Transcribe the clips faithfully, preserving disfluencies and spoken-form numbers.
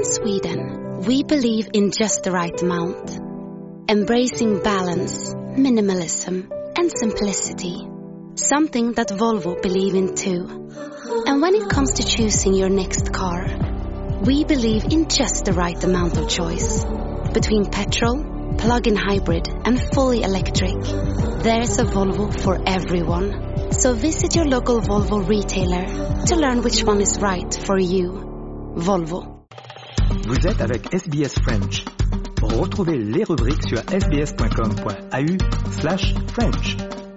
In Sweden, we believe in just the right amount, embracing balance, minimalism, and simplicity. Something that Volvo believe in too. And when it comes to choosing your next car, we believe in just the right amount of choice. Between petrol, plug-in hybrid, and fully electric, there's a Volvo for everyone. So visit your local Volvo retailer to learn which one is right for you. Volvo. Vous êtes avec S B S French. Retrouvez les rubriques sur sbs.com.au slash French.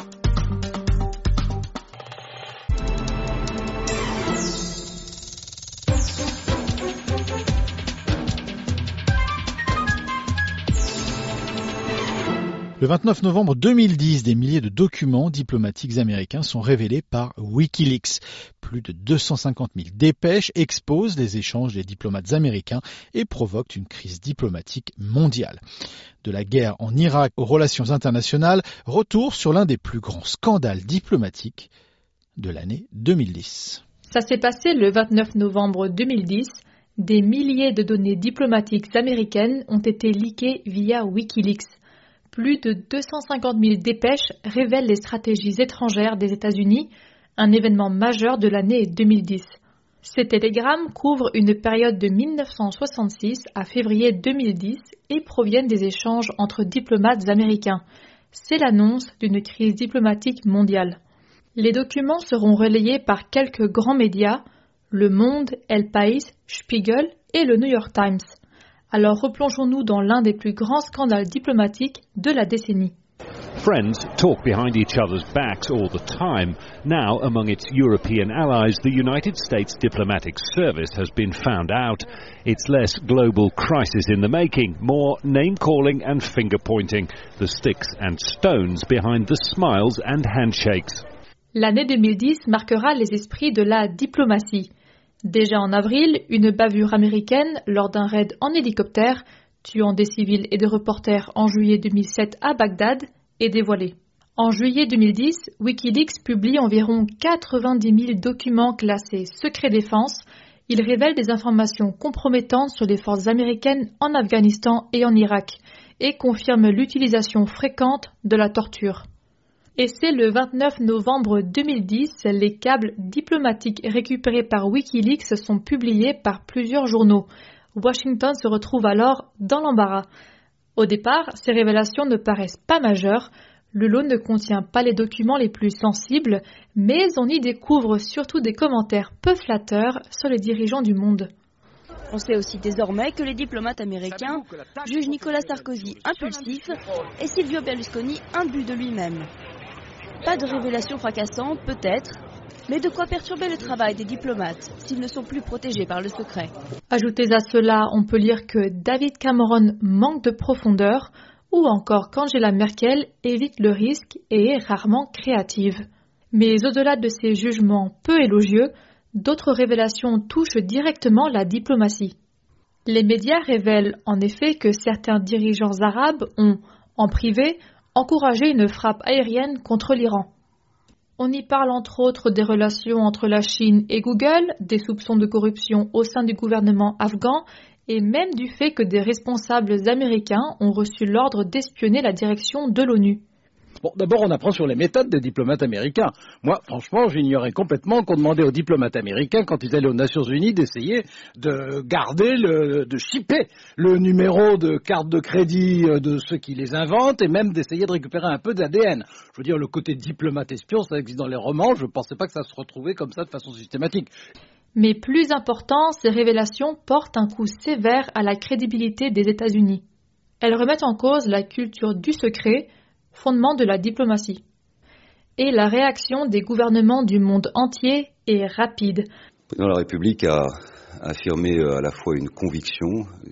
Le vingt-neuf novembre deux mille dix, des milliers de documents diplomatiques américains sont révélés par Wikileaks. Plus de deux cent cinquante mille dépêches exposent les échanges des diplomates américains et provoquent une crise diplomatique mondiale. De la guerre en Irak aux relations internationales, retour sur l'un des plus grands scandales diplomatiques de l'année deux mille dix. Ça s'est passé le vingt-neuf novembre deux mille dix. Des milliers de données diplomatiques américaines ont été leakées via Wikileaks. Plus de deux cent cinquante mille dépêches révèlent les stratégies étrangères des États-Unis, un événement majeur de l'année deux mille dix. Ces télégrammes couvrent une période de mille neuf cent soixante-six à février deux mille dix et proviennent des échanges entre diplomates américains. C'est l'annonce d'une crise diplomatique mondiale. Les documents seront relayés par quelques grands médias, Le Monde, El País, Spiegel et le New York Times. Alors replongeons-nous dans l'un des plus grands scandales diplomatiques de la décennie. Friends talk behind each other's backs all the time. Now, among its European allies, the United States Diplomatic Service has been found out. It's less global crisis in the making, more name-calling and finger-pointing, the sticks and stones behind the smiles and handshakes. L'année deux mille dix marquera les esprits de la diplomatie. Déjà en avril, une bavure américaine lors d'un raid en hélicoptère, tuant des civils et des reporters en juillet deux mille sept à Bagdad, est dévoilée. En juillet deux mille dix, Wikileaks publie environ quatre-vingt-dix mille documents classés secret défense. Ils révèlent des informations compromettantes sur les forces américaines en Afghanistan et en Irak et confirment l'utilisation fréquente de la torture. Et c'est le vingt-neuf novembre deux mille dix, les câbles diplomatiques récupérés par Wikileaks sont publiés par plusieurs journaux. Washington se retrouve alors dans l'embarras. Au départ, ces révélations ne paraissent pas majeures. Le lot ne contient pas les documents les plus sensibles, mais on y découvre surtout des commentaires peu flatteurs sur les dirigeants du monde. On sait aussi désormais que les diplomates américains jugent Nicolas Sarkozy impulsif et Silvio Berlusconi imbu de lui-même. Pas de révélation fracassante, peut-être, mais de quoi perturber le travail des diplomates s'ils ne sont plus protégés par le secret. Ajoutez à cela, on peut lire que David Cameron manque de profondeur ou encore qu'Angela Merkel évite le risque et est rarement créative. Mais au-delà de ces jugements peu élogieux, d'autres révélations touchent directement la diplomatie. Les médias révèlent en effet que certains dirigeants arabes ont, en privé, encouragé une frappe aérienne contre l'Iran. On y parle entre autres des relations entre la Chine et Google, des soupçons de corruption au sein du gouvernement afghan et même du fait que des responsables américains ont reçu l'ordre d'espionner la direction de l'ONU. Bon, d'abord, on apprend sur les méthodes des diplomates américains. Moi, franchement, j'ignorais complètement qu'on demandait aux diplomates américains, quand ils allaient aux Nations Unies, d'essayer de garder, le, de chipper le numéro de carte de crédit de ceux qui les inventent et même d'essayer de récupérer un peu d'A D N. Je veux dire, le côté diplomate espion, ça existe dans les romans. Je ne pensais pas que ça se retrouvait comme ça de façon systématique. Mais plus important, ces révélations portent un coup sévère à la crédibilité des États-Unis. Elles remettent en cause la culture du secret, fondement de la diplomatie. Et la réaction des gouvernements du monde entier est rapide. Le président de la République a affirmé à la fois une conviction,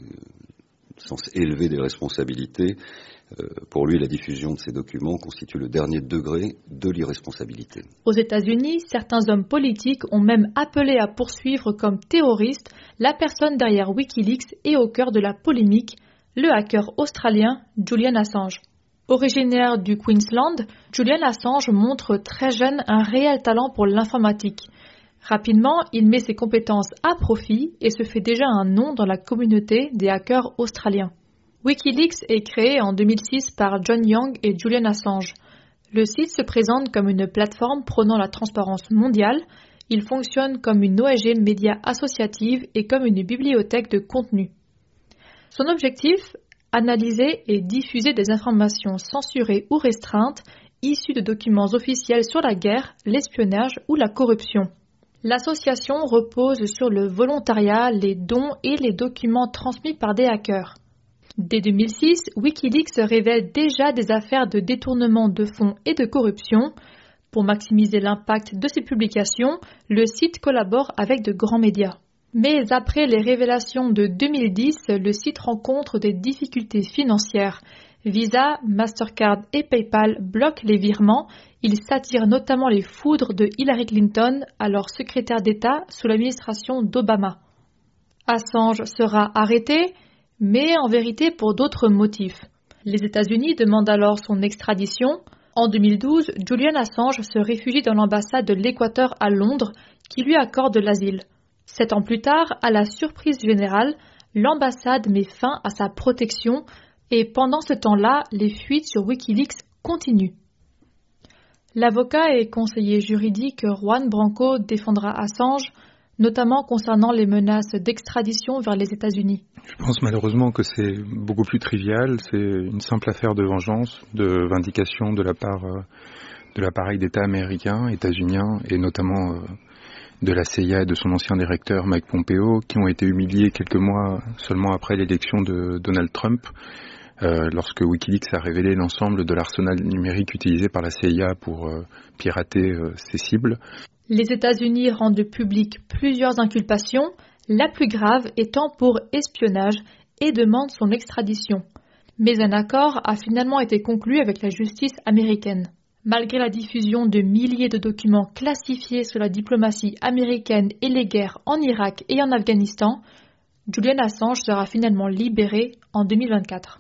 un sens élevé des responsabilités. Pour lui, la diffusion de ces documents constitue le dernier degré de l'irresponsabilité. Aux États-Unis, certains hommes politiques ont même appelé à poursuivre comme terroriste la personne derrière Wikileaks et au cœur de la polémique, le hacker australien Julian Assange. Originaire du Queensland, Julian Assange montre très jeune un réel talent pour l'informatique. Rapidement, il met ses compétences à profit et se fait déjà un nom dans la communauté des hackers australiens. Wikileaks est créé en deux mille six par John Young et Julian Assange. Le site se présente comme une plateforme prônant la transparence mondiale. Il fonctionne comme une O N G média associative et comme une bibliothèque de contenu. Son objectif, analyser et diffuser des informations censurées ou restreintes issues de documents officiels sur la guerre, l'espionnage ou la corruption. L'association repose sur le volontariat, les dons et les documents transmis par des hackers. Dès deux mille six, Wikileaks révèle déjà des affaires de détournement de fonds et de corruption. Pour maximiser l'impact de ses publications, le site collabore avec de grands médias. Mais après les révélations de deux mille dix, le site rencontre des difficultés financières. Visa, Mastercard et PayPal bloquent les virements. Ils s'attirent notamment les foudres de Hillary Clinton, alors secrétaire d'État sous l'administration d'Obama. Assange sera arrêté, mais en vérité pour d'autres motifs. Les États-Unis demandent alors son extradition. En deux mille douze, Julian Assange se réfugie dans l'ambassade de l'Équateur à Londres, qui lui accorde l'asile. Sept ans plus tard, à la surprise générale, l'ambassade met fin à sa protection et pendant ce temps-là, les fuites sur Wikileaks continuent. L'avocat et conseiller juridique Juan Branco défendra Assange, notamment concernant les menaces d'extradition vers les États-Unis. Je pense malheureusement que c'est beaucoup plus trivial, c'est une simple affaire de vengeance, de vindication de la part de l'appareil d'État américain, états-unien et notamment de la C I A et de son ancien directeur Mike Pompeo, qui ont été humiliés quelques mois seulement après l'élection de Donald Trump, euh, lorsque Wikileaks a révélé l'ensemble de l'arsenal numérique utilisé par la C I A pour euh, pirater euh, ses cibles. Les États-Unis rendent publiques plusieurs inculpations, la plus grave étant pour espionnage, et demandent son extradition. Mais un accord a finalement été conclu avec la justice américaine. Malgré la diffusion de milliers de documents classifiés sur la diplomatie américaine et les guerres en Irak et en Afghanistan, Julian Assange sera finalement libéré en deux mille vingt-quatre.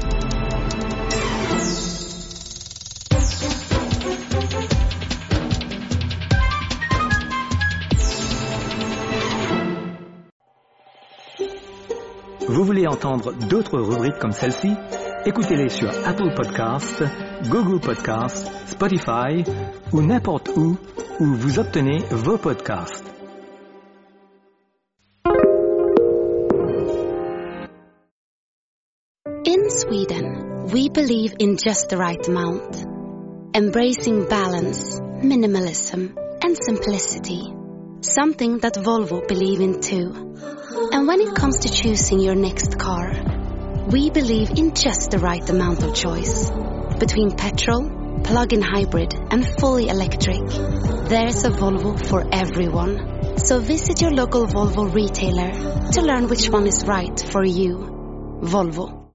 Vous voulez entendre d'autres rubriques comme celle-ci? Écoutez-les sur Apple Podcasts, Google Podcasts, Spotify ou n'importe où où vous obtenez vos podcasts. In Sweden, we believe in just the right amount, embracing balance, minimalism, and simplicity. Something that Volvo believe in too. And when it comes to choosing your next car, we believe in just the right amount of choice. Between petrol, plug-in hybrid, and fully electric, there's a Volvo for everyone. So visit your local Volvo retailer to learn which one is right for you. Volvo.